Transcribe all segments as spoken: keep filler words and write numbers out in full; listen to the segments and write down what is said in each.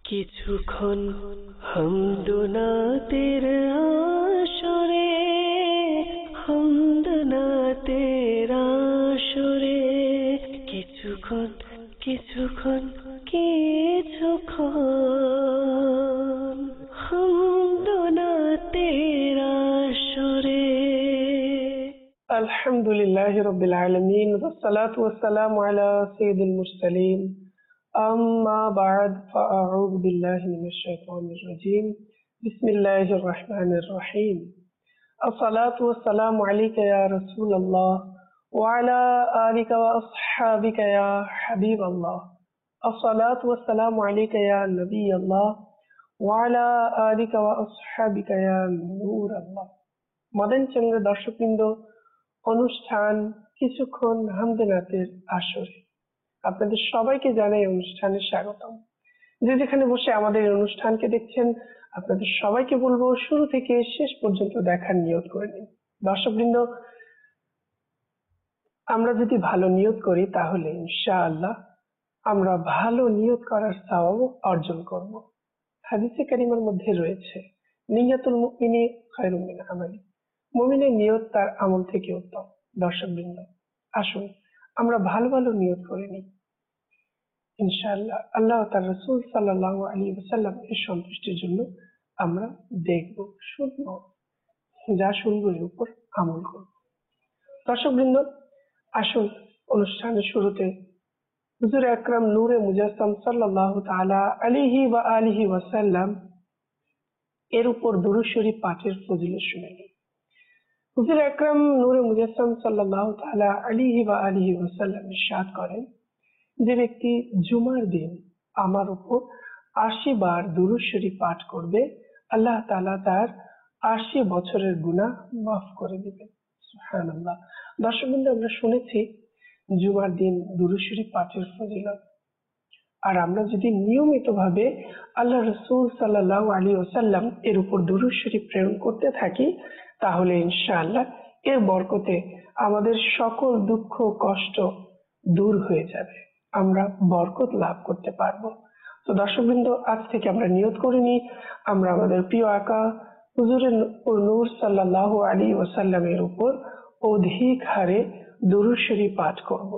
কিছুক্ষণ হামদনাতের আসরে হামদনাতের আসরে কিছুক্ষণ কিছুক্ষণ কিছুক্ষণ হামদনাতের আসরে। আলহামদুলিল্লাহি রাব্বিল আলামিন ওয়াসসালাতু ওয়াসসালামু আলা সাইয়্যিদিল মুরসালিন। أما بعد فأعوذ بالله من الشيطان الرجيم بسم الله الرحمن الرحيم الصلاة والسلام عليك يا رسول الله وعلى آلك وأصحابك يا حبيب الله الصلاة والسلام عليك يا نبي الله وعلى آلك وأصحابك يا نور الله। মদন চন্দ্র দর্শকবৃন্দ, অনুষ্ঠান কিছুক্ষণ হামদনাতের আসরে আপনাদের সবাইকে জানাই অনুষ্ঠানে স্বাগতম। যে যেখানে বসে আমাদের এই অনুষ্ঠানকে দেখছেন আপনাদের সবাইকে বলবো শুরু থেকে শেষ পর্যন্ত দেখার নিয়ত করে নিন। দর্শকবৃন্দ, আমরা যদি ভালো নিয়ত করি তাহলে ইনশাআল্লাহ আমরা ভালো নিয়ত করার সওয়াব অর্জন করব। হাদিসে কারিমার মধ্যে রয়েছে নিয়াতুল মুমিনি খায়রুম মিন আমালি, মুমিনের নিয়ত তার আমল থেকে উত্তম। দর্শকবৃন্দ, আসুন আমরা ভালো ভালো নিয়ত করে নিই। ইনশাআল্লাহ আল্লাহ তার রাসূল সাল্লাল্লাহু আলাইহি ওয়াসাল্লাম এর সন্তুষ্টির জন্য আমরা দেখব, শুনব, যা শুনবো এর উপর আমল করব। দর্শকবৃন্দ, আসুন অনুষ্ঠানের শুরুতে হুজুর আকরাম নূরে মুজাসসাম সাল্লাল্লাহু তাআলা আলাইহি ওয়া আলিহি ওয়াসাল্লাম এর উপর দুরূদ শরীফ পাঠের ফজিলত শুনে নিই। হুজুর আকরাম নূরে মুজাসসাম সাল্লাল্লাহু তাআলা আলাইহি ওয়া আলিহি ওয়াসাল্লাম ইরশাদ করেন, যে ব্যক্তি জুমার দিন আমার উপর আশি বার দুরূদ শরীফ পাঠ করবে, আল্লাহ তাআলা তার আশি বছরের গুনাহ মাফ করে দিবেন। সুবহানাল্লাহ। দর্শকবৃন্দ, আমরা শুনেছি জুমার দিন দুরূদ শরীফ পাঠের ফজিলত, আর আমরা যদি নিয়মিত ভাবে আল্লাহ রাসূল সাল্লাল্লাহু আলাইহি ওয়াসাল্লাম এর উপর দুরূদ শরীফ প্রেরণ করতে থাকি তাহলে ইনশাআল্লাহ এর বরকতে আমাদের সকল দুঃখ কষ্ট দূর হয়ে যাবে, আমরা বরকত লাভ করতে পারবো। তো দর্শকবৃন্দ, আজ থেকে আমরা নিয়ত করে নিই আমরা আমাদের প্রিয় আকা হুজুরে নূর সাল্লাল্লাহু আলাইহি ওয়াসাল্লামের উপর অধিক হারে দুরূদ শরীফ পাঠ করব।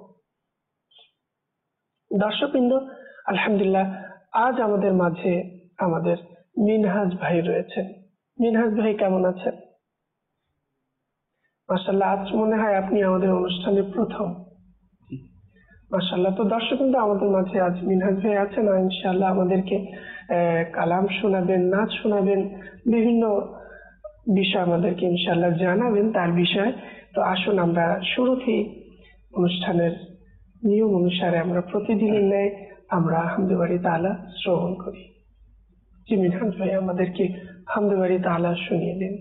দর্শকবৃন্দ, আলহামদুলিল্লাহ আজ আমাদের মাঝে আমাদের মিনহাজ ভাই রয়েছেন। মিনহাজ ভাই কেমন আছেন? মাশাআল্লাহ, আজ মনে হয় আপনি আমাদের অনুষ্ঠানে প্রথম। মাশাআল্লাহ। তো দর্শকবৃন্দ, আমাদের মাঝে আজ মিনহাজ ভাই আছেন আর ইনশাআল্লাহ আমাদেরকে কালাম শোনাবেন, নাচ শোনাবেন, বিভিন্ন বিষয় আমাদেরকে ইনশাআল্লাহ জানাবেন তার বিষয়। তো আসুন আমরা শুরুতেই অনুষ্ঠানের নিয়ম অনুসারে আমরা প্রতিদিনের ন্যায় আমরা হামদে বাড়ি তাআলা শ্রবণ করি। জি মিনহাজ ভাই, আমাদেরকে হামদে বাড়ি তাআলা শুনিয়ে দিন।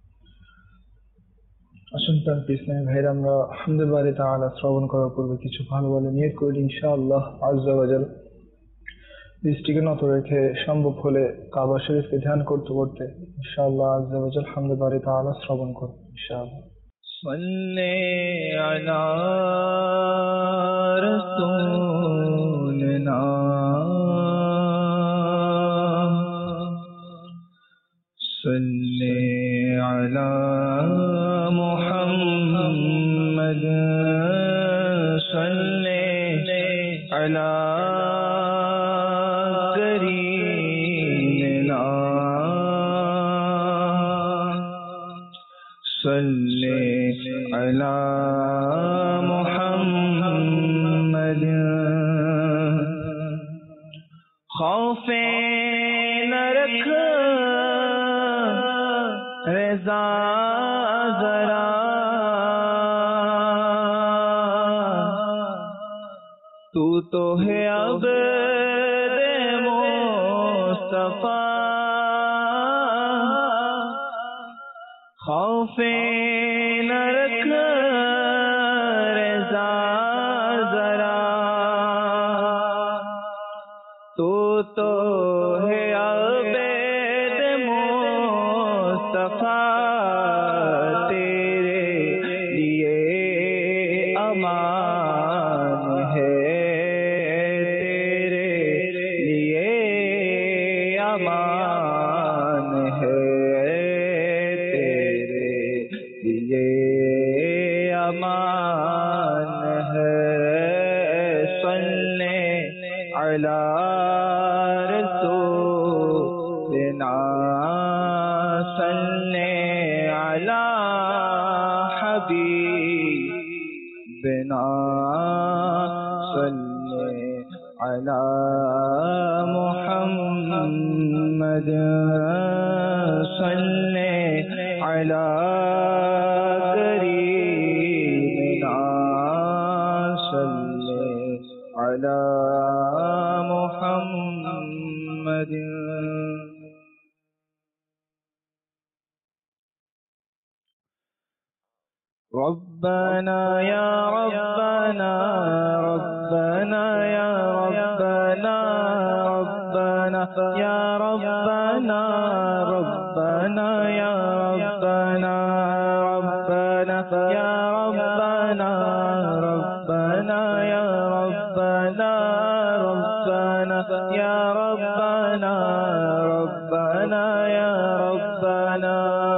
আসুন তার ইসলামী ভাইরা, আমরা হামদে বাড়ি তাআলা শ্রবণ করার পূর্বে কিছু ভালো ভালো নিয়ত করি ইনশাআল্লাহ আযজা ওয়া জাল। দৃষ্টিকে নত রেখে সম্ভব হলে কাবা শরীফকে ধ্যান করতে করতে ইনশাআল্লাহ আযজা ওয়া জাল হামদে বাড়ি তাআলা শ্রবণ করব ইনশাআল্লাহ। সাল্লি আলা রাসূলিনা সাল্লি আলা মুহাম্মাদ সাল্লি আলা করিমিনা সাল্লি আলা মুহাম্মাদ খৌফে না রখ রেজা জরা तू तो है अब दे मुस्तफा खौफे न रख रज़ा जरा तू तो है अब दे मुस्तफा तेरे लिए अमान है तेरे लिए अमान है, तेरे लिए अमान है। सल्ले अला रसूलिना, सल्ले अला हबीबिना, सल्ले अला मुहम्मद, सल्ले अला करीमिना, सल्ले अला मुहम्मद। रब्बना या रब्बना, रब्बना या रब्बना, रब्बना या रब्बना, रब्बना या रब्बना, रब्बना या रब्बना, रब्बना या रब्बना, रब्बना या रब्बना, रब्बना या रब्बना।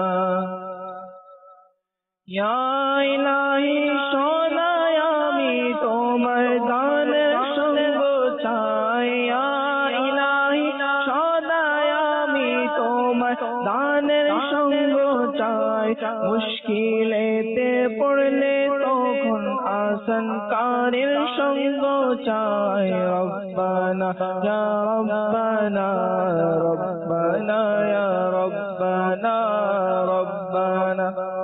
या इलाही सोनाय आमी তোমার দানের সঙ্গ চাই, या इलाही সোনায় আমি তোমার দানের সঙ্গ চাই। মুশকিলেতে পড়লে তখন আসানকারীর সঙ্গ চাই। রব্বানা ইয়া রব্বানা, রব্বানা ইয়া রব্বানা, রব্বানা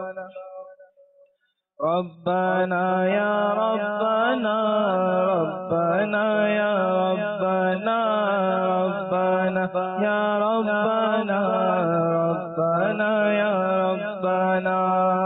ربنا يا ربنا، ربنا يا ربنا، ربنا يا ربنا، ربنا يا ربنا।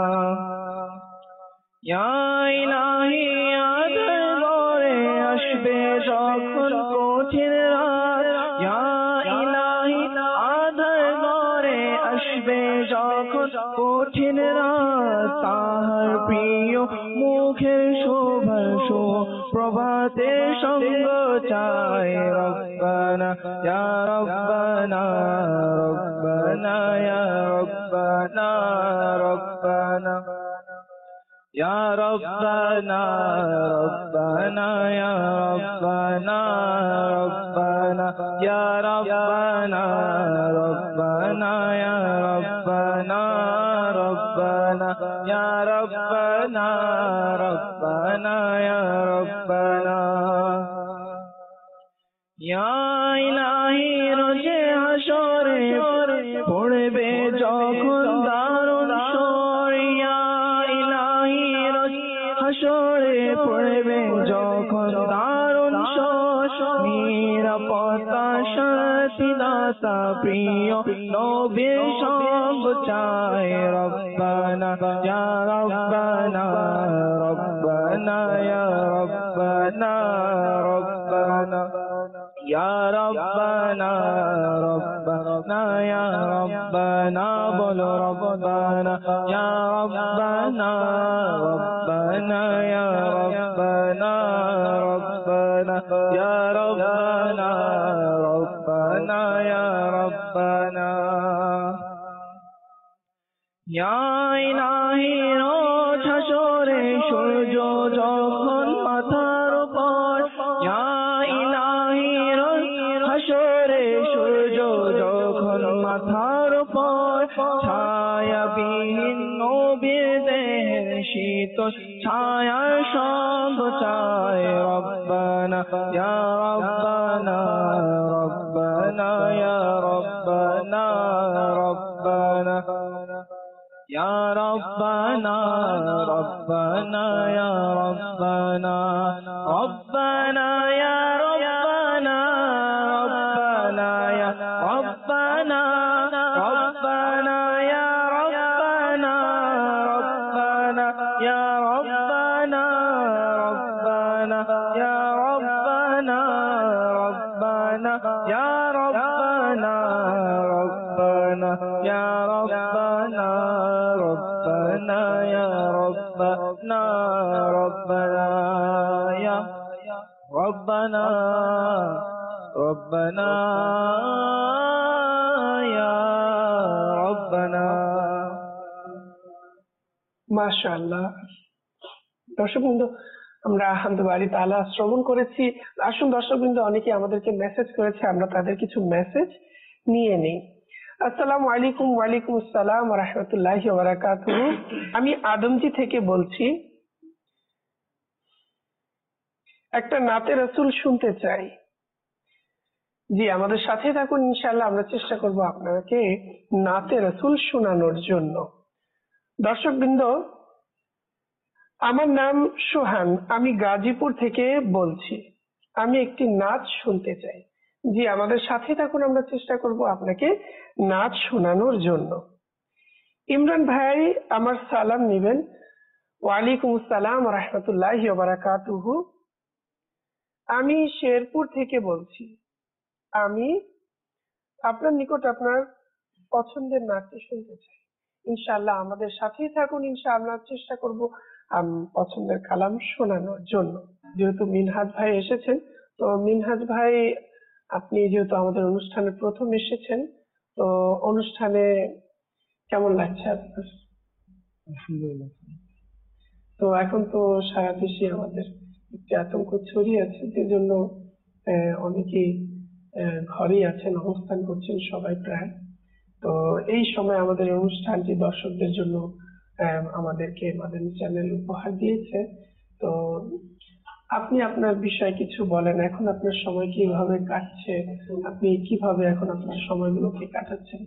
يا إلهي আধার ঘরে আসবে যখন কঠিন রাত, ইয়া ইলাহি আধার ঘরে আসবে যখন কঠিন রাত, তাহার প্রিয় মুখের শোভার প্রভাতে সঙ্গ চাই। রব্বানা ইয়া রব্বানা, রব্বানা ইয়া রব্বানা, রব্বানা ইয়া রব্বানা, রব্বানা ইয়া রব্বানা, রব্বানা ইয়া রব্বানা, রব্বানা ইয়া রব্বানা, রব্বানা ইয়া রব্বানা, রব্বানা ইয়া রব্বানা। ইয়া ইলাহি রোজে হাশরে পড়বে যখন দারুণ স্বর, ইয়া ইলাহি রোজে হাশরে পড়বে যখন দারুণ স্বর, নিরাপত্তা শান্তি দাতা প্রিয় নবীর সঙ্গ চাই। রব্বানা ইয়া রব্বানা, রব্বানা ইয়া রব্বানা, রব্বানা ইয়া রব্বানা, রব্বানা ইয়া রব্বানা, বলো রব্বানা ইয়া রব্বানা, রব্বানা ইয়া রব্বানা, রব্বানা ইয়া রব্বানা, রব্বানা ইয়া রব্বানা। ইয়া ইলাহি রোজ হাশরে সূর্য যখন মাথার উপর, ইয়া ইলাহি রোজ হাশরে সূর্য যখন মাথার উপর, ছায়াবিহীন নবীর দেহের শীতল ছায়ার সঙ্গ চাই। রব্বানা ইয়া রব্বানা, রব্বানা ইয়া রব্বানা, রব্বানা ইয়া রব্বানা, রব্বানা ইয়া রব্বানা, রব্বানা ইয়া রব্বানা, রব্বানা ইয়া রব্বানা, রব্বানা ইয়া রব্বানা, রব্বানা ইয়া রব্বানা, রব্বানা ইয়া রব্বানা, রব্বানা ইয়া রব্বানা, রব্বানা ইয়া রব্বানা, ربنا يا ربنا، ربنا يا ربنا، ربنا মাশাআল্লাহ। দর্শক বিন্দু, আমরা হামদে বাড়ি তাআলা শ্রবণ করেছি। আসুন দর্শক বিন্দু, অনেকে আমাদেরকে মেসেজ করেছে, আমরা তাদের কিছু মেসেজ নিয়ে নেই। আসসালামু আলাইকুম। ওয়ালাইকুম আসসালাম ওয়া রাহমাতুল্লাহি ওয়া বারাকাতুহু। আমি আদমজি থেকে বলছি, একটা নাতে রাসূল শুনতে চাই। জি, আমাদের সাথে থাকুন, ইনশাআল্লাহ আমরা চেষ্টা করব আপনাকে নাতে রাসূল শোনানোর জন্য। দর্শকবৃন্দ, আমার নাম সোহান, আমি গাজীপুর থেকে বলছি। আমি একটি নাচ শুনতে চাই। জি, আমাদের সাথে থাকুন, আমরা চেষ্টা করব আপনাকে নাচ শোনানোর জন্য। ইমরান ভাই আমার সালাম নিবেন। ওয়ালাইকুম আসসালাম ওয়া রাহমাতুল্লাহি ওয়া বারাকাতুহু। আমি শেরপুর থেকে বলছি। আমি আপনার নিকট আপনার পছন্দের নাচটি শুনতে চাই। ইনশাআল্লাহ আমাদের সাথেই থাকুন, ইনশাআল্লাহ চেষ্টা করব আম, পছন্দের কালাম শোনানোর জন্য। যেহেতু মিনহাজ ভাই এসেছেন, তো মিনহাজ ভাই, আপনি যেহেতু আমাদের অনুষ্ঠানে প্রথম এসেছেন, তো অনুষ্ঠানে কেমন লাগছে আপনার? আলহামদুলিল্লাহ। তো এখন তো সারা দেশে আমাদের একটি আতঙ্ক ছড়িয়ে আছে, যে জন্য আহ, অনেকেই আহ, ঘরেই আছেন, অবস্থান করছেন সবাই প্রায়। তো এই সময় আমাদের অনুষ্ঠানটি দর্শকদের জন্য আহ, আমাদেরকে মাদানী চ্যানেল উপহার দিয়েছে। তো আপনি আপনার বিষয়ে কিছু বলেন, এখন আপনার সময় কিভাবে কাটছে, আপনি কিভাবে এখন আপনার সময়গুলোকে কাটাচ্ছেন?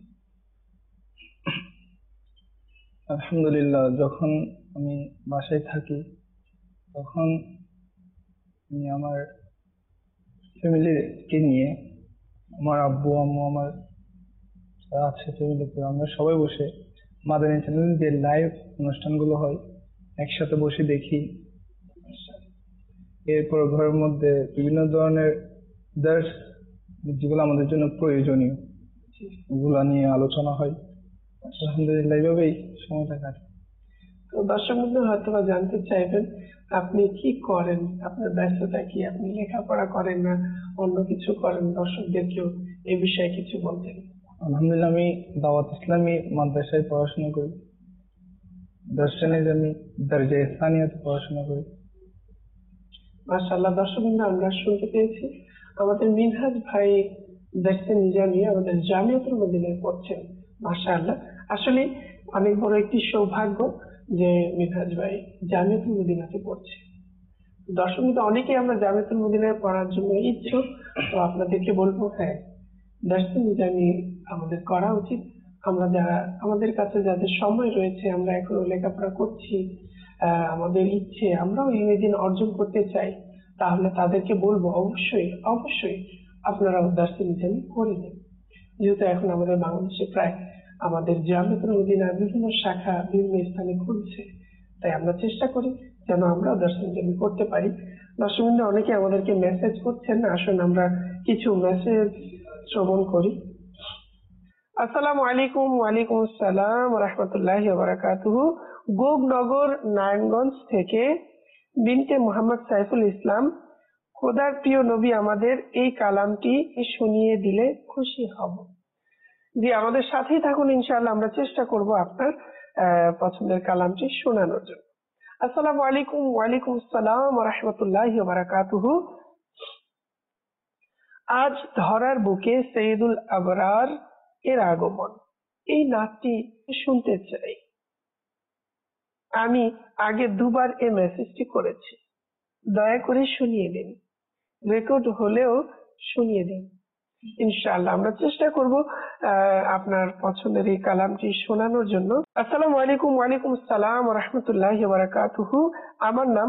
আলহামদুলিল্লাহ, যখন আমি বাসায় থাকি তখন আমি আমার ফ্যামিলিকে নিয়ে, আমার আব্বু আম্মু, আমার যারা আছে ফ্যামিলিতে, আমরা সবাই বসে মাদানী চ্যানেলে যে লাইভ অনুষ্ঠানগুলো হয় একসাথে বসে দেখি। এরপর ঘরের মধ্যে বিভিন্ন ধরনের দার্স, যেগুলো আমাদের জন্য প্রয়োজনীয়, ওগুলা নিয়ে আলোচনা হয়। আলহামদুলিল্লাহ, এইভাবেই সময়টা কাটে। তো দর্শক বন্ধু হয়তো বা জানতে চাইবেন, আপনি কি করেন, আপনার ব্যস্ততা কি, আপনি লেখাপড়া করেন না অন্য কিছু করেন? দর্শকদেরকেও এই বিষয়ে কিছু বলতেন। আলহামদুলিল্লাহ, আমি দাওয়াত ইসলামী মাদ্রাসায় পড়াশোনা করি। দর্শনের আমি দরজায়ে সানিয়াতে পড়াশোনা করি। মাশাআল্লাহ। দর্শক বন্ধু, আমরা শুনতে পেয়েছি আমাদের মিনহাজ ভাই দেখছেন নিজামী আমাদের জামিয়াতুল মদিনায় পড়ছেন। মাশাআল্লাহ, আসলে অনেক বড় একটি সৌভাগ্য যে মিনহাজ ভাই জামিয়াতুল মদিনাতে পড়ছে। দর্শক বন্ধু, অনেকেই আমরা জামিয়াতুল মদিনায় পড়ার জন্য ইচ্ছুক। তো আপনাদেরকে বলবো, হ্যাঁ, দার্সে নিজামী আমাদের করা উচিত। আমরা যারা, আমাদের কাছে যাদের সময় রয়েছে, আমরা এখনো লেখাপড়া করছি, আহ, আমাদের ইচ্ছে আমরাও ইংরেজি অর্জন করতে চাই, তাহলে তাদেরকে বলবো অবশ্যই অবশ্যই আপনারাও দার্সে নিজামী করে নিন। যেহেতু এখন আমাদের বাংলাদেশে প্রায় আমাদের জামিয়াতুল মদিনার বিভিন্ন শাখা বিভিন্ন স্থানে খুলছে, তাই আমরা চেষ্টা করি যেন আমরাও দার্সে নিজামী করতে পারি। দর্শক বন্ধু, অনেকে আমাদেরকে মেসেজ করছেন, আসুন আমরা কিছু মেসেজ শ্রবণ করি। আসসালামু আলাইকুম। ওয়ালাইকুম আসসালাম ওয়া রাহমাতুল্লাহি ওয়া বারাকাতুহু। গোগনগর নারায়ণগঞ্জ থেকে বিনতে মোহাম্মদ সাইফুল ইসলাম। খোদার প্রিয় নবী আমাদের এই কালামটি শুনিয়ে দিলে খুশি হব। জি, আমাদের সাথেই থাকুন, ইনশাআল্লাহ আমরা চেষ্টা করব আপনার আহ, পছন্দের কালামটি শোনানোর জন্য। আসসালামু আলাইকুম। ওয়ালাইকুম আসসালাম ওয়া রাহমাতুল্লাহি ওয়া বারাকাতুহু। আজ ধরার বুকে সৈয়দুল আবরার এর আগমন, এই নাচটি শুনতে চাই। আমি আগে দুবার এই মেসেজটি করেছি, দয়া করে শুনিয়ে দিন। রেকর্ড হলেও শুনিয়ে দিন। ইনশাআল্লাহ আমরা চেষ্টা করব আহ, আপনার পছন্দের এই কালামটি শোনানোর জন্য। আসসালামু আলাইকুম। ওয়ালাইকুম আসসালাম ওয়া রাহমাতুল্লাহি ওয়া বারাকাতুহু। আমার নাম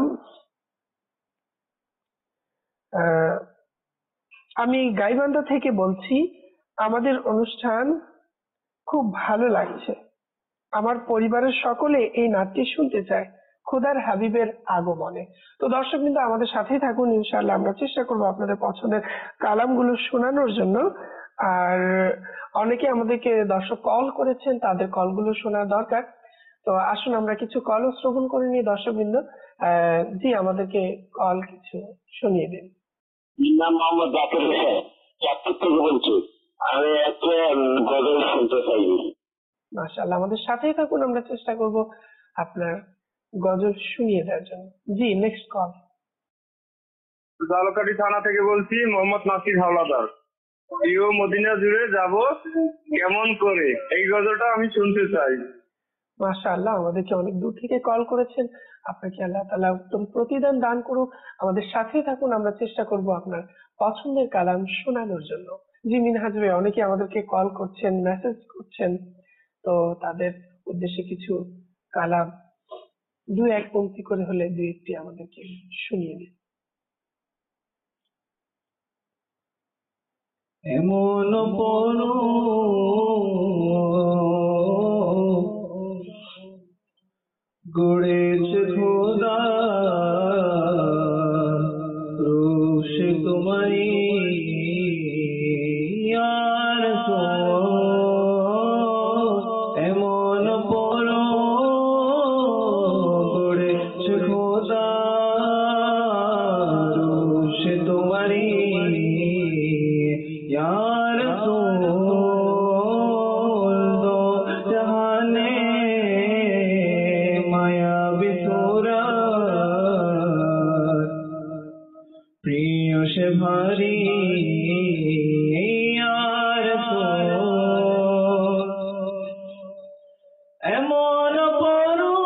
আহ, আমি গাইবান্ধা থেকে বলছি। আমাদের অনুষ্ঠান খুব ভালো লাগছে। আমার পরিবারের সকলে এই নাচটি শুনতে চায় খোদার হাবিবের আগমনে। তো দর্শক কিন্তু আমাদের সাথেই থাকুন, ইনশাআল্লাহ আমরা চেষ্টা করব আপনাদের পছন্দের কালামগুলো শোনানোর জন্য। আর অনেকে আমাদেরকে দর্শক কল করেছেন, তাদের কলগুলো শোনা দরকার। তো আসুন আমরা কিছু কল শ্রবণ করে নিই দর্শক বিন্দু। আহ জি, আমাদেরকে কল কিছু শুনিয়ে দিন। নাম মোহাম্মদ জাকির হোসেন, চাঁদপুর থেকে বলছি। আমি একটা গজল শুনতে চাই। মাশাআল্লাহ, আমাদের সাথেই থাকুন, আমরা চেষ্টা করব আপনার গজল শুনিয়ে দেওয়ার জন্য। জি, নেক্সট কল। জালকাঠি থানা থেকে বলছি, মোহাম্মদ নাসির হাওলাদার। প্রিয় মদিনা জুড়ে যাব কেমন করে, এই গজলটা আমি শুনতে চাই। মাশাআল্লাহ, আমাদেরকে অনেক দূর থেকে কল করেছেন। আপনাকে আল্লাহ তাআলা উত্তম প্রতিদান দান করুক। আমাদের সাথেই থাকুন, আমরা চেষ্টা করব আপনার পছন্দের কালাম শোনানোর জন্য। জি মিনহাজ ভাই, অনেকে আমাদেরকে কল করছেন, মেসেজ করছেন, তো তাদের উদ্দেশ্যে কিছু কালাম দু এক পংক্তি করে হলে দুই একটি আমাদেরকে শুনিয়ে দিন। এমন পর গড়েছে খোদা রোশে তোমারি ইয়ার এমন পর গড়েছে খোদা রোশে তোমারি यार दो जहाने माया बिसोरा प्रिय से भारी यार एमन परो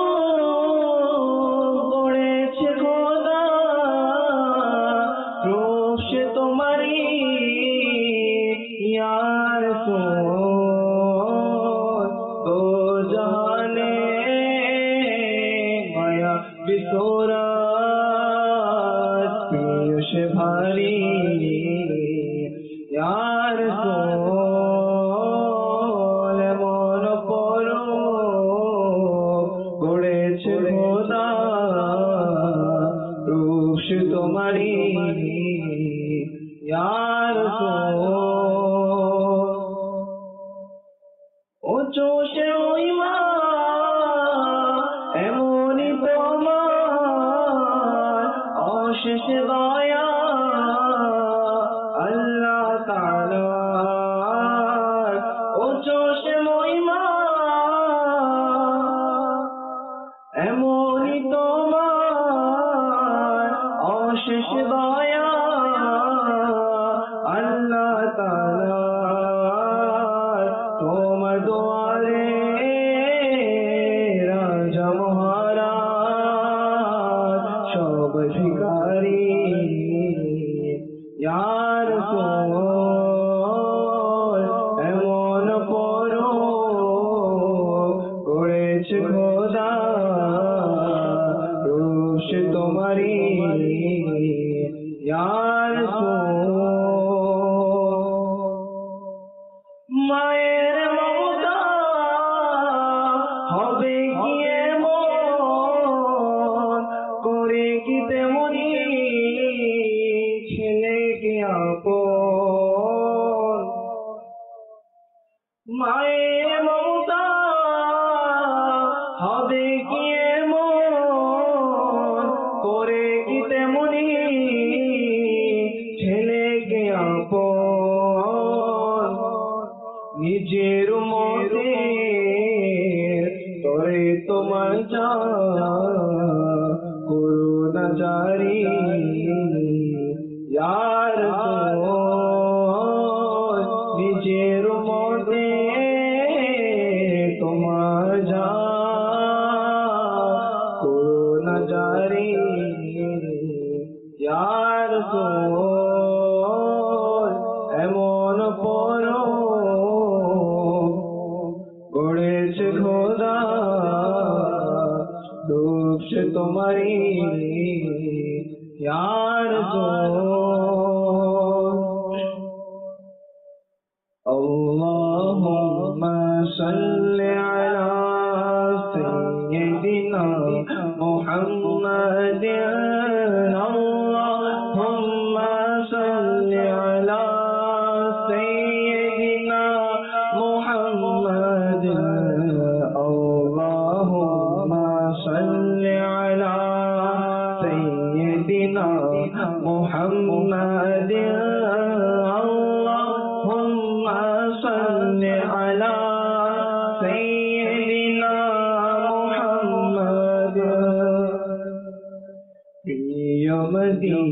गड़ेছে খোদা রোশে তোমারি यार तो जाने माया बिसोरा प्रिय से भारी यार এমন পর গড়েছে খোদা রূপ তোমারি यार ও চোষে ওই মা এমনই তোমার অশেষ দয়া আল্লাহ তাআলা ও চোষে ওই মা এমনই তোমার অশেষ দয়া আল্লাহ তাআলা তোমার দুয়ারে রাজা মহারাজ সব ভিখারি ইয়ার এমন পর গড়েছে খোদা রোশ তোমারি ইয়ার মায়ের মমতা হবে কি এমন করে কি তেমনি ছেলেকে আপন মায়ের মমতা হবে কি এমন করে কি তেমনি ছেলেকে আপন নিজের মতে তরে তোমার যা করুণা জারি यार নিজের মতে তোমার যা করুণা জারি यार এমন পর গড়েছে খোদা রূপ সে তোমারি यार اللهم صل على سيدنا محمد اللهم صل على سيدنا محمد اللهم صل على سيدنا محمد اللهم صل على سيدنا محمد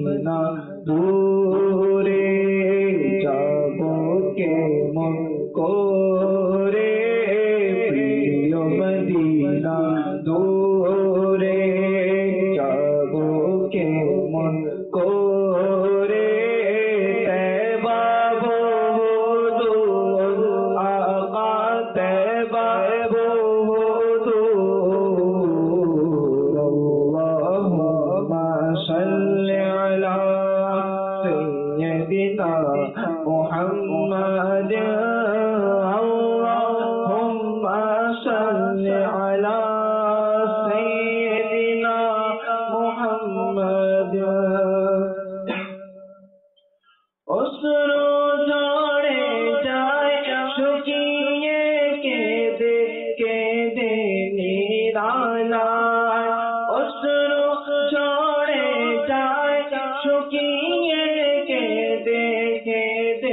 মদিনা দূরে যাব কেমন করে প্রিয় মদিনা দূরে যাব কেমন করে তেবা বহুদূর আকা তেবা বহুদূর আল্লাহুম্মা সাল্লি আলা সাইয়্যিদিনা মুহাম্মাদ আল্লাহুম্মা সাল্লি আলা সাইয়্যিদিনা মুহাম্মাদ অশ্রু ঝরে যায় শুকিয়ে কেঁদে কেঁদে নিরালায় অশ্রু ঝরে যায় শুকিয়ে কেঁদে কেঁদে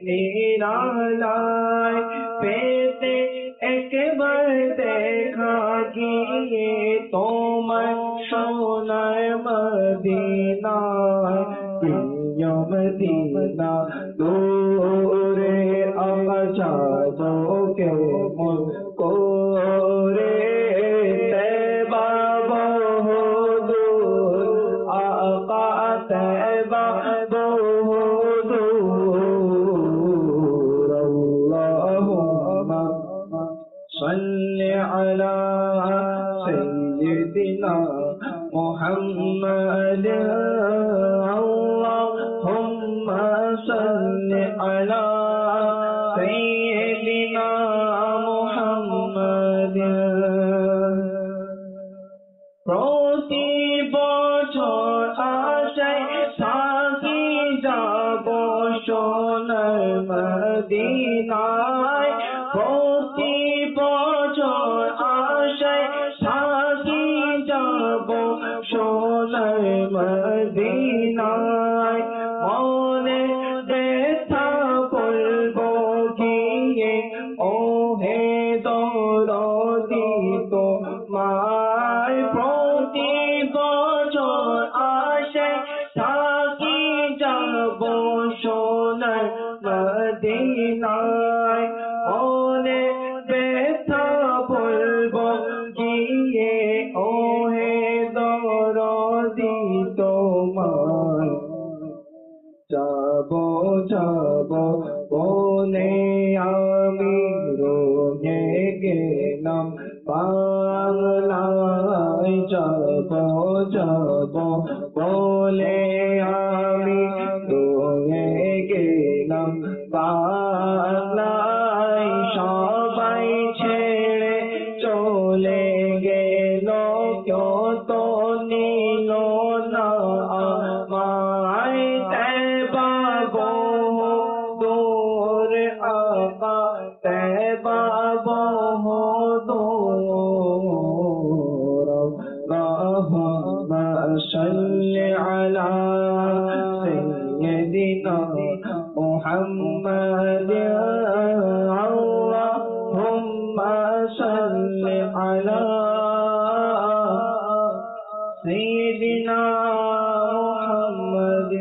নিরালায় পেতে একবার দেখা গিয়ে তোমার সোনার মদিনায় প্রিয় মদিনা দূরে আমরা যাব কেমন করে তেবা বহুদূর আকা তেবা বহুদূর আল্লাহুম্মা সাল্লি আলা সাইয়্যিদিনা মুহাম্মাদ আল্লাহুম্মা সাল্লি আলা সাইয়্যিদিনা মুহাম্মাদ প্রতি বছর আশায় থাকি যাব সোনার মদিনায় প্রতি বছর আশায় থাকি যাব সোনার মদিনায় মনে ব্যথা বলবো গিয়ে ও হে দরদি তোমায় প্রতি বছর আশায় থাকি যাব সোনার মদিনায় মনে ব্যথা বলবো গিয়ে ও হে দরদি তোমায় যাব যাব বলে আমি রোগে গেলাম বাংলায় যাব যাব বলে আমি রোগে গেলাম বাংলায় সবাই ছেড়ে চলে গেল কেউ তো নিল না আমায় তেবা বহুদূর আকা তেবা বহুদূর আল্লাহুম্মা সাল্লি আলা সাইয়্যিদিনা মুহাম্মাদ আল্লাহুম্মা সাল্লি আলা সাইয়্যিদিনা মুহাম্মাদ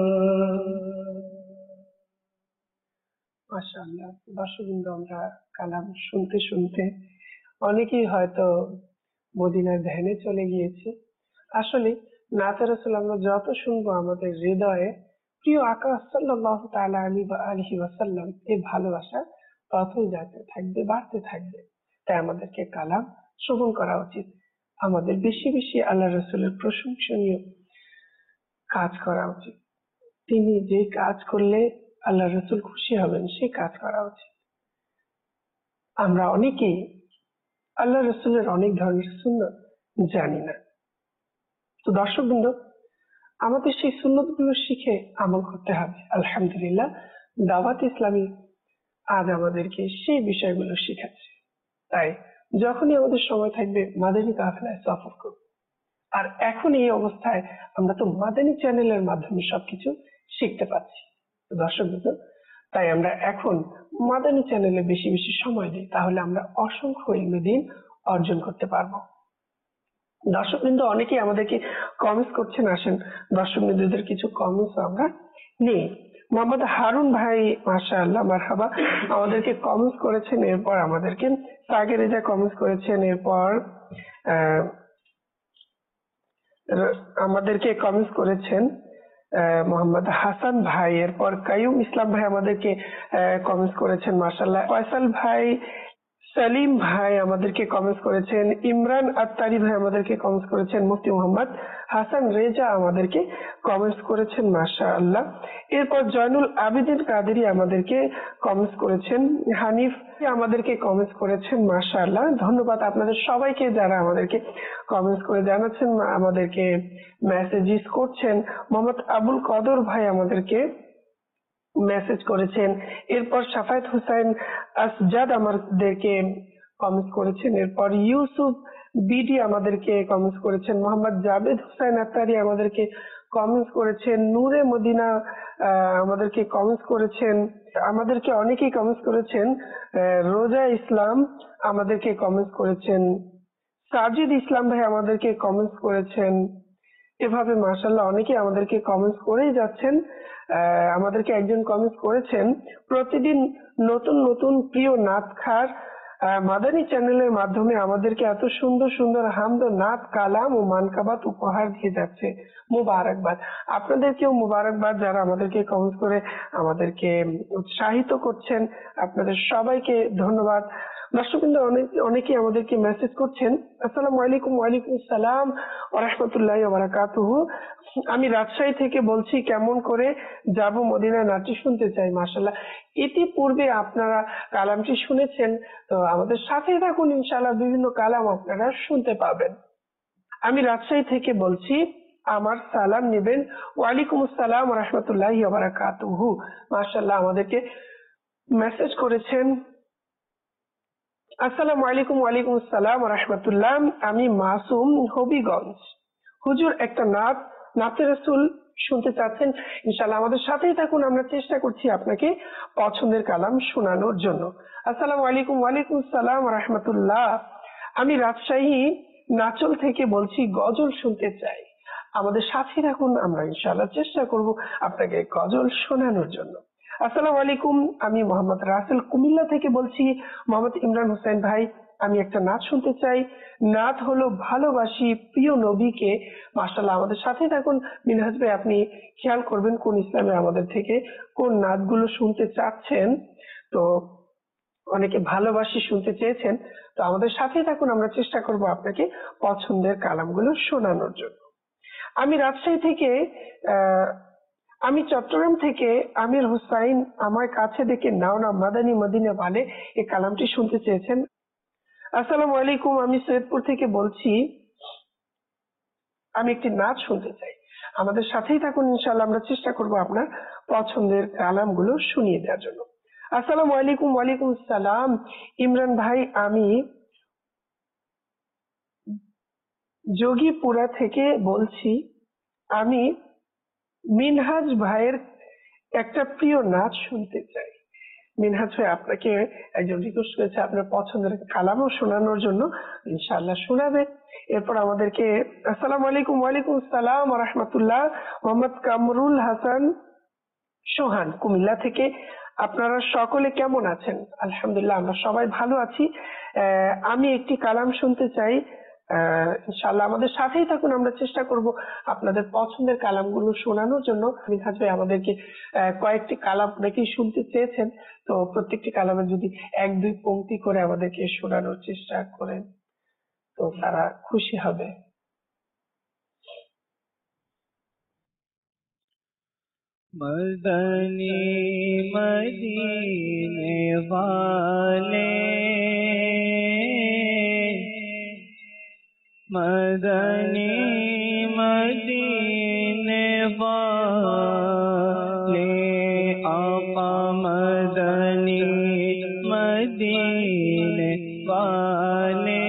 মাশাআল্লাহ। দর্শকবৃন্দ, আমরা কালাম শুনতে শুনতে অনেকেই হয়তো মদিনার ধ্যানে চলে গিয়েছি। আসলে নাতে রাসূল আমরা যত শুনবো আমাদের হৃদয়ে প্রিয় আকা সাল্লাল্লাহু তাআলা আলাইহি ওয়াসাল্লাম এই ভালোবাসা ততই যাতে থাকবে, বাড়তে থাকবে। তাই আমাদেরকে কালাম শ্রবণ করা উচিত। আমাদের বেশি বেশি আল্লাহ রাসূলের প্রশংসনীয় কাজ করা উচিত। তিনি যে কাজ করলে আল্লাহ রাসূল খুশি হবেন সেই কাজ করা উচিত। আমরা অনেকেই আল্লাহ রাসূলের অনেক ধরনের সুন্নত জানি না। তো দর্শকবৃন্দ, আমাদের সেই সুন্নত গুলো শিখে আমল করতে হবে। আলহামদুলিল্লাহ, দাওয়াত ইসলামী আজ আমাদেরকে সেই বিষয়গুলো শিখাচ্ছে। তাই যখনই আমাদের সময় থাকবে মাদানী কাফেলায় সফর করব। আর এখন এই অবস্থায় আমরা তো মাদানী চ্যানেলের মাধ্যমে সবকিছু শিখতে পাচ্ছি। দর্শকবৃন্দ, তাই আমরা এখন মাদানী চ্যানেলে বেশি বেশি সময় দিই, তাহলে আমরা অসংখ্য ইলমে দ্বীন অর্জন করতে পারবো। দর্শক কিন্তু অনেকেই আমাদেরকে কমেন্টস করছেন, আসেন দর্শক বিন্দুদের কিছু কমেন্টস আমরা নেই। মোহাম্মদ হারুন ভাই মাশাআল্লাহ মারহাবা আমাদেরকে কমেন্টস করেছেন, এরপর আমাদেরকে সাগের রেজা কমেন্টস করেছেন, এরপর আহ, র- আমাদেরকে কমেন্টস করেছেন আহ, মোহাম্মদ হাসান ভাই, এরপর কাইয়ুম ইসলাম ভাই আমাদেরকে কমেন্টস করেছেন মাশাআল্লাহ, ফয়সাল ভাই, সালিম ভাই আমাদেরকে কমেন্টস করেছেন, ইমরান আত্তারি ভাই আমাদেরকে কমেন্টস করেছেন, মুফতি মোহাম্মদ হাসান রেজা আমাদেরকে কমেন্টস করেছেন মাশাআল্লাহ। এরপর জয়নুল আবেদিন কাদেরী আমাদেরকে কমেন্টস করেছেন, হানিফ আমাদেরকে কমেন্টস করেছেন মাশাআল্লাহ। ধন্যবাদ আপনাদের সবাইকে যারা আমাদেরকে কমেন্টস করে জানাচ্ছেন, আমাদেরকে মেসেজেস করছেন। মোহাম্মদ আবুল কদর ভাই আমাদেরকে মেসেজ করেছেন, এরপর সাফায়েত হুসাইন আসজাদ আমাদেরকে কমেন্টস করেছেন, এরপর ইউসুফ বিডি আমাদেরকে কমেন্টস করেছেন, মোহাম্মদ জাবেদ হুসাইন আত্তারি আমাদেরকে কমেন্টস করেছেন, নূরে মদিনা আহ, আমাদেরকে কমেন্টস করেছেন, আমাদেরকে অনেকেই কমেন্টস করেছেন, আহ, রোজা ইসলাম আমাদেরকে কমেন্টস করেছেন, সাজিদ ইসলাম ভাই আমাদেরকে কমেন্টস করেছেন। এভাবে মাশাআল্লাহ অনেকেই আমাদেরকে কমেন্টস করেই যাচ্ছেন। আহ, আমাদেরকে একজন কমেন্টস করেছেন, প্রতিদিন নতুন নতুন প্রিয় নাতখার আহ, মাদানী চ্যানেলের মাধ্যমে আমাদেরকে এত সুন্দর সুন্দর হামদ, নাত, কালাম ও মানকাবাত উপহার দিয়ে যাচ্ছে, মুবারকবাদ। আপনাদেরকেও মুবারকবাদ যারা আমাদেরকে কমেন্টস করে আমাদেরকে উৎসাহিত করছেন, আপনাদের সবাইকে ধন্যবাদ। দর্শকবৃন্দ অনেক অনেকেই আমাদেরকে মেসেজ করছেন, আসসালামু আলাইকুম। ওয়ালাইকুম আসসালাম ওয়া রাহমাতুল্লাহি ওয়া বারাকাতুহু। আমি রাজশাহী থেকে বলছি, কেমন করে যাব মদিনায় নাট্য শুনতে চাই। মাশাআল্লাহ, ইতিপূর্বে আপনারা কালামটি শুনেছেন, তো আমাদের সাথেই থাকুন, ইনশাআল্লাহ বিভিন্ন কালাম আপনারা শুনতে পাবেন। আমি রাজশাহী থেকে বলছি, আমার সালাম নেবেন। ওয়ালাইকুম আসসালাম ওয়া রাহমাতুল্লাহি ওয়া বারাকাতুহু। মাশাআল্লাহ আমাদেরকে মেসেজ করেছেন, আসসালামু আলাইকুম। ওয়ালাইকুম আসসালাম ওয়া রাহমাতুল্লাহ। আমি মাসুম, হবিগঞ্জ। হুজুর একটা নাত, নাতে রাসূল শুনতে চাচ্ছেন। ইনশাআল্লাহ আমাদের সাথেই থাকুন, আমরা চেষ্টা করছি আপনাকে পছন্দের কালাম শোনানোর জন্য। আসসালামু আলাইকুম। ওয়ালাইকুম আসসালাম ওয়া রাহমাতুল্লাহ। আমি রাজশাহী নাচল থেকে বলছি, গজল শুনতে চাই। আমাদের সাথে থাকুন, আমরা ইনশাআল্লাহ চেষ্টা করব আপনাকে গজল শোনানোর জন্য। আসসালামু আলাইকুম। আমি মোহাম্মদ রাসেল কুমিল্লা থেকে বলছি, মোহাম্মদ ইমরান হোসেন ভাই, আমি একটা নাচ শুনতে চাই। নাচ হলো ভালোবাসি প্রিয় নবীকে। মাশাআল্লাহ আমাদের সাথে থাকুন। মিনহাজ ভাই আপনি খেয়াল করবেন কোন ইসলামে আমাদের থেকে কোন নাচগুলো শুনতে চাচ্ছেন। তো অনেকে ভালোবাসি শুনতে চেয়েছেন, তো আমাদের সাথেই থাকুন, আমরা চেষ্টা করব আপনাকে পছন্দের কালামগুলো শোনানোর জন্য। আমি রাজশাহী থেকে আহ আমি চট্টগ্রাম থেকে আমির হুসাইন, আমার কাছে ডেকে নাও না মাদানী মদিনা ভালে, এই কালামটি শুনতে চেয়েছেন। আসসালামু আলাইকুম। আমি সৈয়দপুর থেকে বলছি, আমি একটি নাচ শুনতে চাই। আমাদের সাথেই থাকুন, ইনশাআল্লাহ আমরা চেষ্টা করব আপনার পছন্দের কালামগুলো শুনিয়ে দেওয়ার জন্য। আসসালামু আলাইকুম। ওয়ালাইকুম সালাম। ইমরান ভাই, আমি যোগীপুরা থেকে বলছি, আমি মিনহাজ ভাইয়ের একটা প্রিয় নাচ শুনতে চাই। মিনহাজ ভাই আপনাকে একজন রিকোয়েস্ট করেছে আপনার পছন্দের কালামও শোনানোর জন্য, ইনশাআল্লাহ শোনাবে। এরপর আমাদেরকে আসসালামু আলাইকুম। ওয়ালাইকুম আসসালাম ওয়া রাহমাতুল্লাহ। মোহাম্মদ কামরুল হাসান সোহান, কুমিল্লা থেকে। আপনারা সকলে কেমন আছেন? আলহামদুলিল্লাহ আমরা সবাই ভালো আছি। আহ, আমি একটি কালাম শুনতে চাই। আহ, ইনশাআল্লাহ আমাদের সাথেই থাকুন, আমরা চেষ্টা করব আপনাদের পছন্দের কালামগুলো শোনানোর জন্য। মিনহাজ ভাই আমাদেরকে আহ, কয়েকটি কালাম নাকি শুনতে চেয়েছেন, তো প্রত্যেকটি কালামের যদি এক দুই পংক্তি করে আমাদেরকে শোনানোর চেষ্টা করেন তো তারা খুশি হবে। मदनी मदीने वाले, मदनी मदीने वाले, आका मदनी मदीने वाले,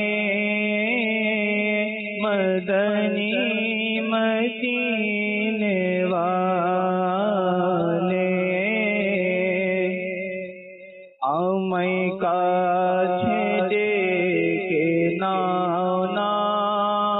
मदनी मदीने वाले, আমায় কাছে ডেকে নাও না,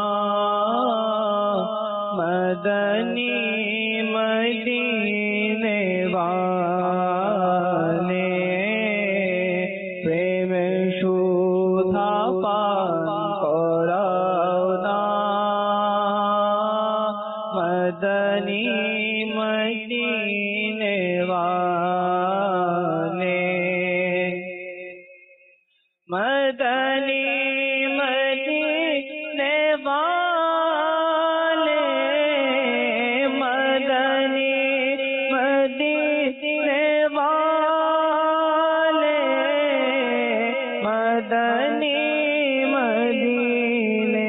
मदनी मदीने वाले मदनी मदीने वाले मदनी मदीने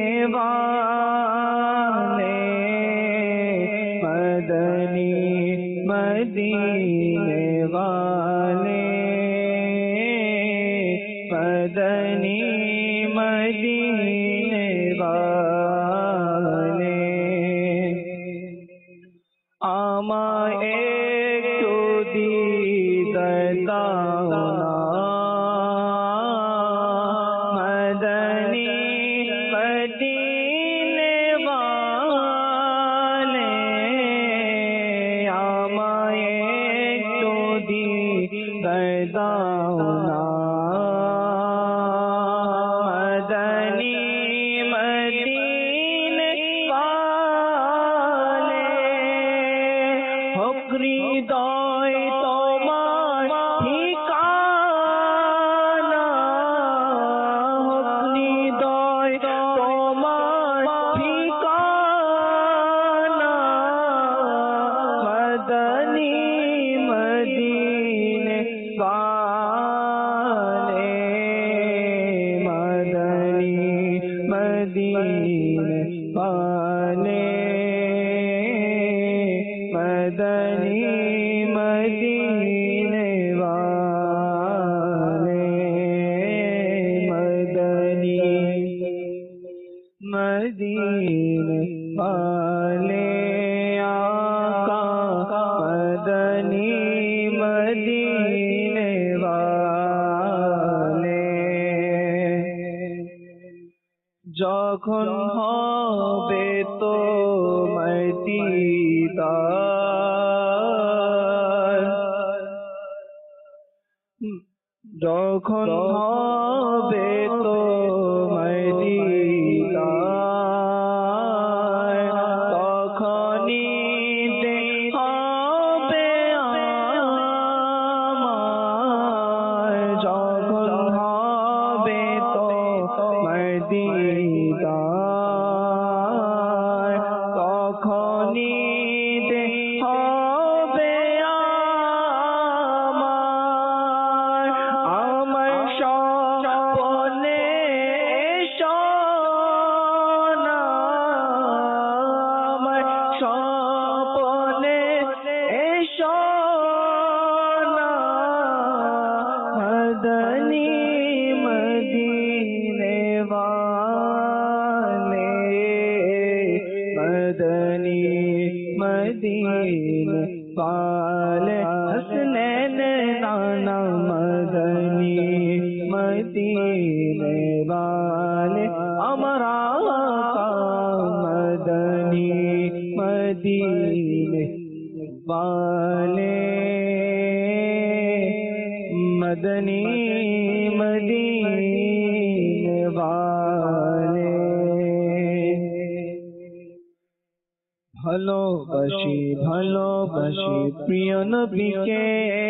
वाले मदनी मदीने वाले मदनी मदीने वाले আমায় একটু দিদার দাও না মদনী মদীনে वाले আমায় একটু দিদার দাও না मदनी मदीने वाले হৃদয় তোমার ঠিকানা হৃদয় তোমার ঠিকানা মদনী মদীনে वाले मदनी मदीने वाले मदनी मदीने वाले मदनी मदीने वाले आका मदनी मदीने वाले যখন হবে তো দিদার যখন হবে তো দিদার তখনই হবে আমার যখন হবে তো দিদার তখনই হবে আমার আমার স্বপ্নে সোনা আমার স্বপ্নে সোনা মদনী মদীনে वाले मदनी मदीने वाले हसनैन नाना मदनी मदीने वाले अमरा का मदनी मदीने वाले मदनी मदीने वाले ভালোবাসি ভালোবাসি প্রিয় নবীকে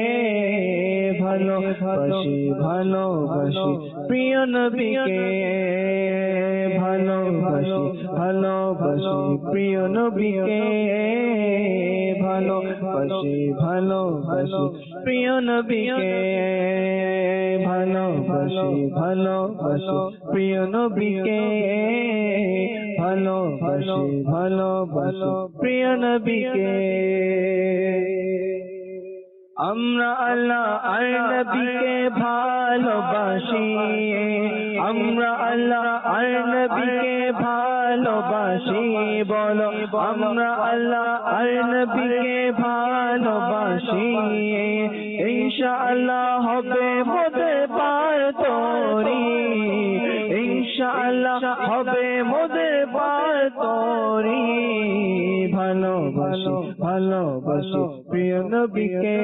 ভালোবাসি ভালোবাসি প্রিয় নবীকে ভালোবাসি ভালোবাসি প্রিয় নবীকে ভালোবাসি ভালোবাসি প্রিয় নবীকে ভালোবাসি ভালোবাসি প্রিয় নবীকে ভালোবাসি ভালোবাসি প্রিয় নবীকে আমরা আল্লাহ আর নবীকে ভালোবাসি আমরা আল্লাহ আর নবীকে ভালোবাসি বলো আমরা আল্লাহ আর নবীকে ভালোবাসি ইনশাআল্লাহ হবে মোদের পার তোরি ইনশাআল্লাহ হবে মোদের পার তোরি ভালোবাসি ভালোবাসি প্রিয় নবীকে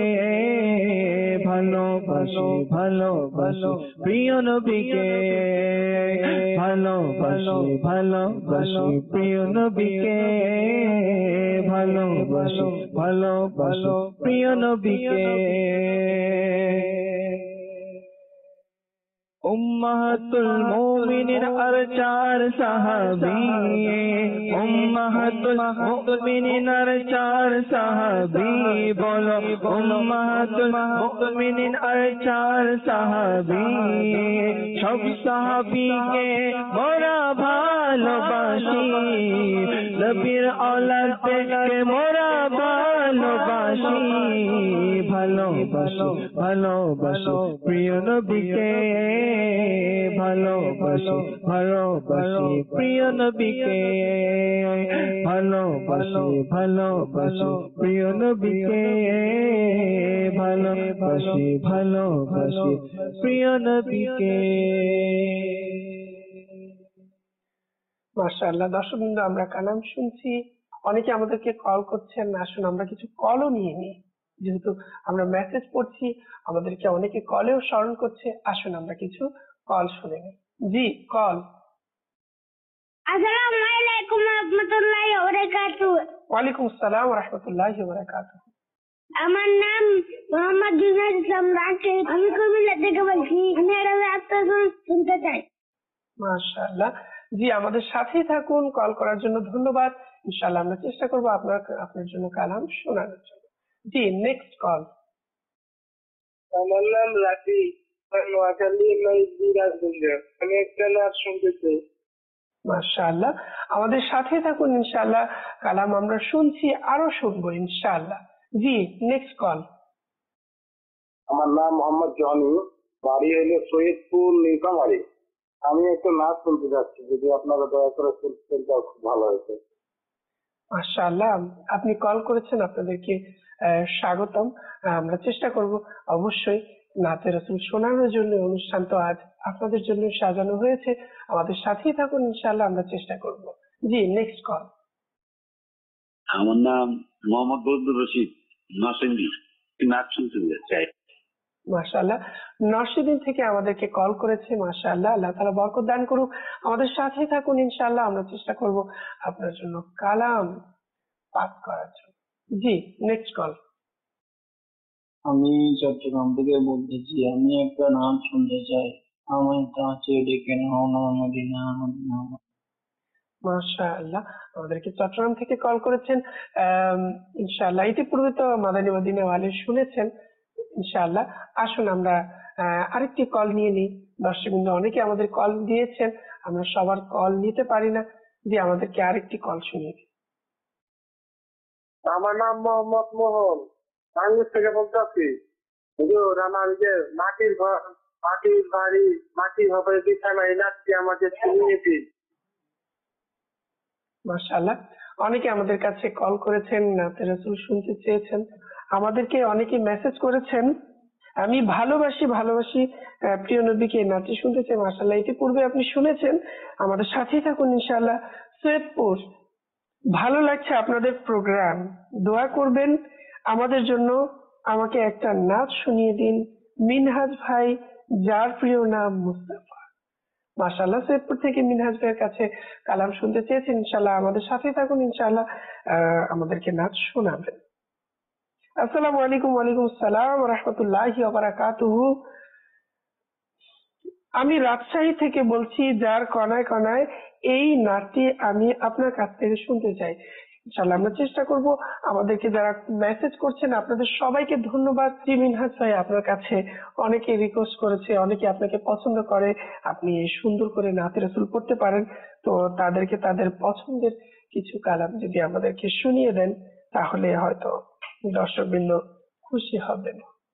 ভালোবাসি ভালোবাসি প্রিয় নবীকে ভালোবাসি ভালোবাসি প্রিয় নবীকে ভালোবাসি ভালোবাসি প্রিয় নবীকে উম্মাহাতুল মুমিনিন আর চার সাহাবী, উম্মাহাতুল মুমিনিন আর চার সাহাবী, বলো উম্মাহাতুল মুমিনিন আর চার সাহাবী, সব সাহাবীকে মোরা ভালোবাসি, নবীর औलाद থেকে মোরা ভালোবাসি, ভালোবাসি ভালোবাসি প্রিয় নবীকে, ভালোবাসি ভালোবাসি প্রিয় নবীকে, ভালোবাসি ভালোবাসি প্রিয় নবীকে, ভালোবাসি ভালোবাসি প্রিয় নবীকে। মাশাআল্লাহ, দর্শকবৃন্দ, আমরা কালাম শুনছি, অনেকে আমাদেরকে কল করছেন। আসুন আমরা কিছু কলও নিয়ে নিই, যেহেতু আমরা মেসেজ পড়ছি, আমাদেরকে অনেকে কলেও স্মরণ করছে। আসুন আমরা কিছু কল শুনে নিই। জি, কল। আসসালামু আলাইকুম ওয়া রাহমাতুল্লাহি ওয়া বারাকাতুহু। ওয়ালাইকুম আসসালাম ওয়া রাহমাতুল্লাহি ওয়া বারাকাতুহু। আমার নাম মোহাম্মদ জুনাইদ ইসলাম রাকিব, আমি কুমিল্লা থেকে বলছি। আমি আরবি আত্মজল শুনতে চাই। মাশাআল্লাহ, জি, আমাদের সাথেই থাকুন। কল করার জন্য ধন্যবাদ। ইনশাআল্লাহ আমরা চেষ্টা করব আপনার আপনার জন্য কালাম শোনানোর জন্য। জি, নেক্সট কল। আমার নাম রাফি, নোয়াখালী দিনাজপুর। আমি একটা নাচ শুনতে চাই। মাশাআল্লাহ, আমাদের সাথেই থাকুন। ইনশাআল্লাহ কালাম আমরা শুনছি, আরো শুনবো ইনশাআল্লাহ। জি, নেক্সট কল। আমার নাম মোহাম্মদ জনি, বাড়ি হলো সৈয়দপুর নীলফামারী। আমি একটা নাচ শুনতে যাচ্ছি, যদি আপনারা দয়া করে শুনতেন তাহলে খুব ভালো হতো। মাশাআল্লাহ, আপনি কল করেছেন, আপনাদেরকে আহ, স্বাগতম। আহ, আমরা চেষ্টা করব অবশ্যই নাতে রাসূল শোনানোর জন্য। অনুষ্ঠান তো আজ আপনাদের জন্য সাজানো হয়েছে, আমাদের সাথেই থাকুন। ইনশাআল্লাহ আমরা চেষ্টা করব। জি, নেক্সট কল। আমার নাম মোহাম্মদ বদরুর রশিদ, নরসিংদী। নাচ শুনতে চাই। মাশাআল্লাহ, নরসিংদী থেকে আমাদেরকে কল করেছে। মাশাআল্লাহ, আল্লাহ তাআলা বরকত দান করুক। আমাদের সাথেই থাকুন। ইনশাআল্লাহ আমরা চেষ্টা করব আপনার জন্য কালাম পাঠ করার জন্য। জি, নেক্সট কল। আমি চট্টগ্রাম থেকে বলতেছি, আমি একটা নাম শুনতে চাই। আমার কাছে ডেকে নাও না মদিনা, মদিনা। মাশাআল্লাহ, আমাদেরকে চট্টগ্রাম থেকে কল করেছেন। আম, ইনশাআল্লাহ ইতিপূর্বে তো মাদানী মদিনা ওয়ালি শুনেছেন। ইনশাআল্লাহ আসুন আমরা আহ, আরেকটি কল নিয়ে নিই। দর্শকবৃন্দ অনেকে আমাদের কল দিয়েছেন, আমরা সবার কল নিতে পারি না। জি, আমাদেরকে আরেকটি কল শুনিয়ে দিন। আমার নাম মোহাম্মদ মোহন, বাংলাদেশ থেকে বলতেছি। হুজুর, আমার এই যে মাটির ঘর, মাটির বাড়ি, মাটির হবে বিছানা, এই নাচটি আমাদের শুনিয়ে দিন। মাশাআল্লাহ, অনেকে আমাদের কাছে কল করেছেন, নাতে রাসূল শুনতে চেয়েছেন। আমাদেরকে অনেকে মেসেজ করেছেন, আমি ভালোবাসি ভালোবাসি আহ, প্রিয় নবীকে নাচে শুনতে চাই। মাশাআল্লাহ, ইতিপূর্বে আপনি শুনেছেন, আমাদের সাথেই থাকুন ইনশাআল্লাহ। সৈয়দপুর, ভালো লাগছে আপনাদের প্রোগ্রাম, দোয়া করবেন আমাদের জন্য। আমাকে একটা নাচ শুনিয়ে দিন। মিনহাজ ভাই, যার প্রিয় নাম মুস্তাফা। মাশাআল্লাহ, সৈয়দপুর থেকে মিনহাজ ভাইয়ের কাছে কালাম শুনতে চেয়েছেন। ইনশাআল্লাহ আমাদের সাথেই থাকুন। ইনশাআল্লাহ আহ, আমাদেরকে নাচ শোনাবেন। আসসালামু আলাইকুম। ওয়ালাইকুম আসসালাম ওয়া রাহমাতুল্লাহি ওয়া বারাকাতুহু। আমি রাজশাহী থেকে বলছি, যার কণায় কণায় এই নাচটি আমি আপনার কাছ থেকে শুনতে চাই। ইনশাআল্লাহ আমরা চেষ্টা করব। আমাদেরকে যারা মেসেজ করছেন আপনাদের সবাইকে ধন্যবাদ। জি মিনহাজ ভাই, আপনার কাছে অনেকে রিকোয়েস্ট করেছে, অনেকে আপনাকে পছন্দ করে, আপনি সুন্দর করে নাতে রাসূল পড়তে পারেন। তো তাদেরকে তাদের পছন্দের কিছু কালাম যদি আমাদেরকে শুনিয়ে দেন, তাহলে হয়তো দর্শকবৃন্দ খুশি হবেন।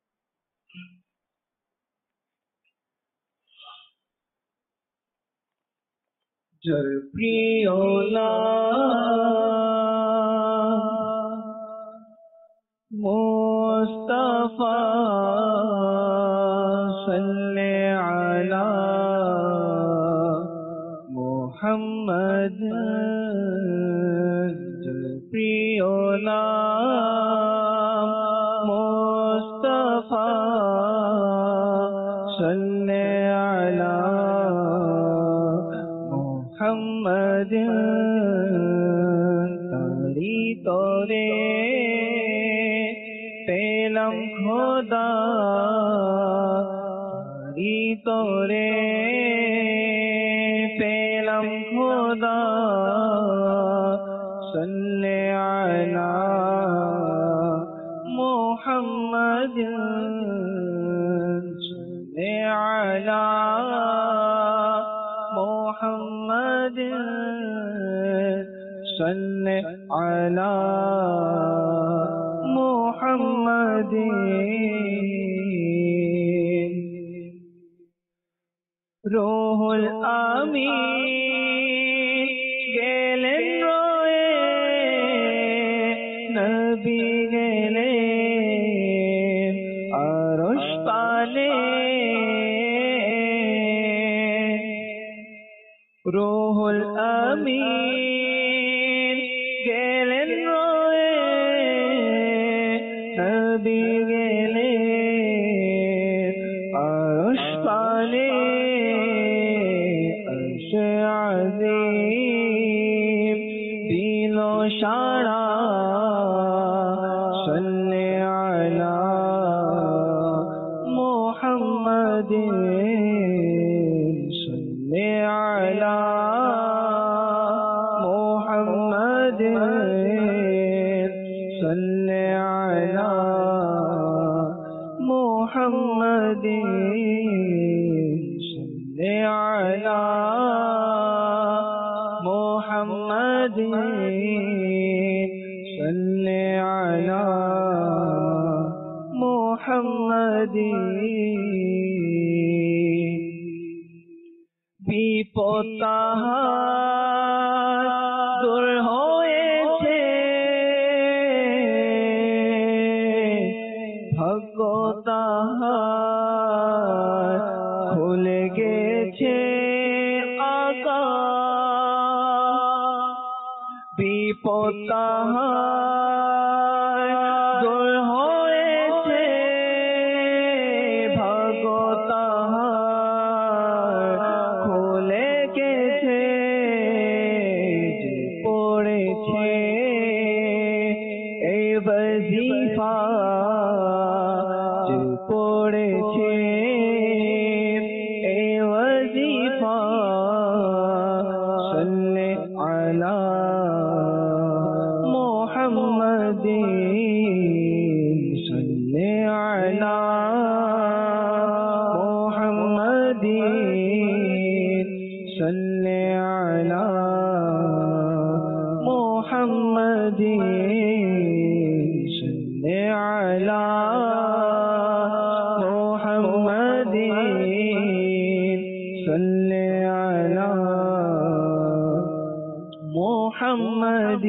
যার প্রিয় নাম মুস্তাফা, সাল্লি আলা মুহাম্মদ। যার প্রিয় নাম মুস্তাফা, সাল্লি আলা মুহাম্মদ। তারি তোরে পেলাম খোদা, তারি তোরে পেলাম খোদা সল্লে আলা মুহাম্মদ সল্লে আলা মুহাম্মদ সল্লে আলা মুহাম্মদ রুহুল আমিন গেলেন রয়ে নবী গেলেন আরশ পানে রুহুল আমিন গেলেন রয়ে নবী গেলেন আরশ পানে আজিম দিল সারা সল্লে আলা মুহাম্মদ সল্লে আলা মুহাম্মদ সল্লে আলা মুহাম্মদ সল্লে আলা محمد صل على محمد বিপতাহার দূর হয়েছে ভাগ্য তাহার খুলে গেছে বিপতাহার দূর হয়েছে ভাগ্য তাহার খুলে গেছে যে পড়েছে এই ওয়াজিফা যে পড়েছে এই ওয়াজিফা সল্লে আলা محمد صل على محمد صل على محمد صل على محمد صل على محمد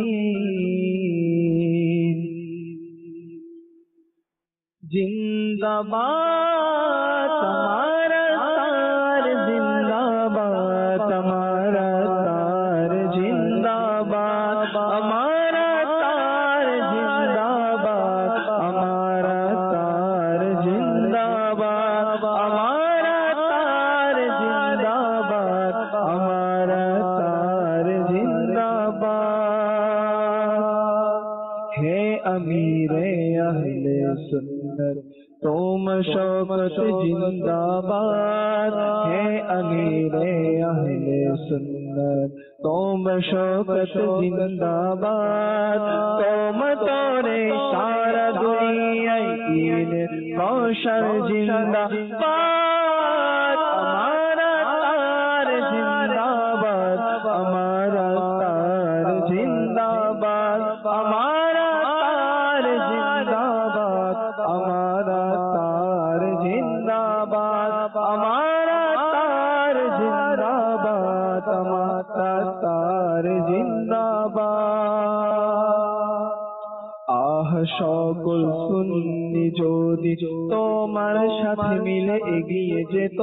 जिंदाबाद हमारा तार जिंदाबाद हमारा तार जिंदाबाद हमारा तार जिंदाबाद हमारा तार जिंदाबाद हमारा तार जिंदाबाद हमारा तार जिंदाबाद है अमीरे अहले सुन्नत तुम शौकत जिंदाबाद है अमीरे अहले सुन्नत तुम शौकत जिंदाबाद तुम तोरे सारा दुनिया ईद कौशल जिंदाबाद हमारा तार जिंदाबाद हमारा तार जिंदाबाद हमारा तार जिंदाबाद हमारा तार जिंदाबाद हमारा तार जिंदाबाद हमारा तार जिंदाबाद आह সকল সুন্নি যদি তোমার সাথে মিলে এগিয়ে যেত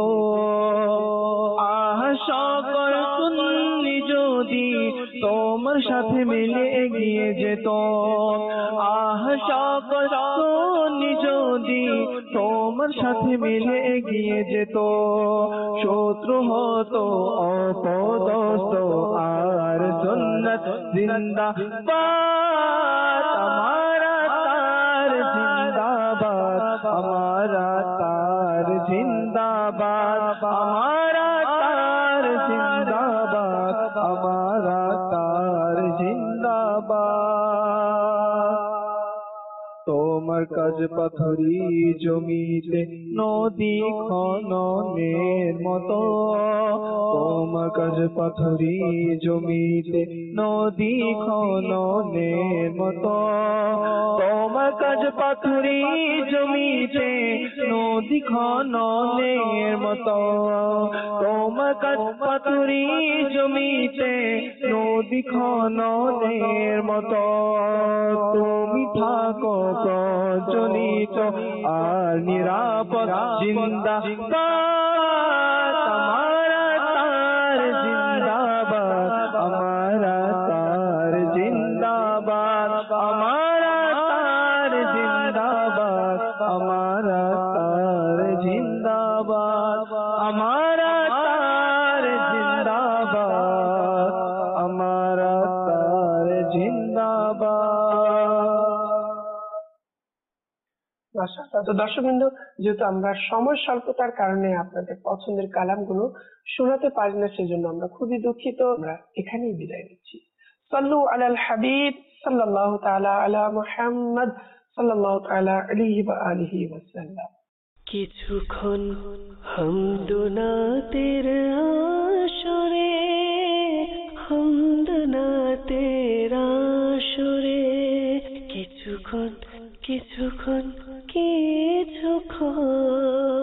আহ সকল সুন্নি যদি তোমার সাথে মিলে এগিয়ে যেত আহ সকল সুন্নি যদি তোমার সাথে মিলে এগিয়ে যেত শত্রু হতো অপদস্থ আর সুন্নত জিন্দাবাদ हमारा तार जिंदाबाद हमारा तार जिंदाबाद जिंदाबाद हमारा तार जिंदाबाद हमारा तार जिंदाबाद তোমার কাজ পাথরি জমিতে নদী খননের মতো তোমার কাজ পাথরি জমিতে নদী খননের মতো তোমার কাজ পাথরি জমিতে নদী খননের মতো তোমার কাজ পাথরি জমিতে নদী খননের মতো তুমি থাকো প্রজ্বলিত আর নিরাপদ জিন্দাবাদ हमारा तार जिंदाबाद हमारा तार जिंदाबाद हमारा तार जिंदाबाद हमारा तार जिंदाबाद हमारा तार जिंदाबाद हमारा तार जिंदाबाद মাশাআল্লাহ। তো দর্শকবৃন্দ, যেহেতু আমরা সময় স্বল্পতার কারণে আপনাদের পছন্দের কালামগুলো শোনাতে পারি না, সেজন্য আমরা খুবই দুঃখিত। আমরা এখানেই বিদায় নিচ্ছি। সাল্লু আলাল হাবিব সাল্লাল্লাহু তাআলা আলা মুহাম্মদ সাল্লাল্লাহু তাআলা আলাইহি ওয়া আলিহি ওয়াসাল্লাম। কিছুক্ষণ হামদুনাতের আসরে হামদুনাতের আসরে কিছুক্ষণ কিছুক্ষণ কিছুক্ষণ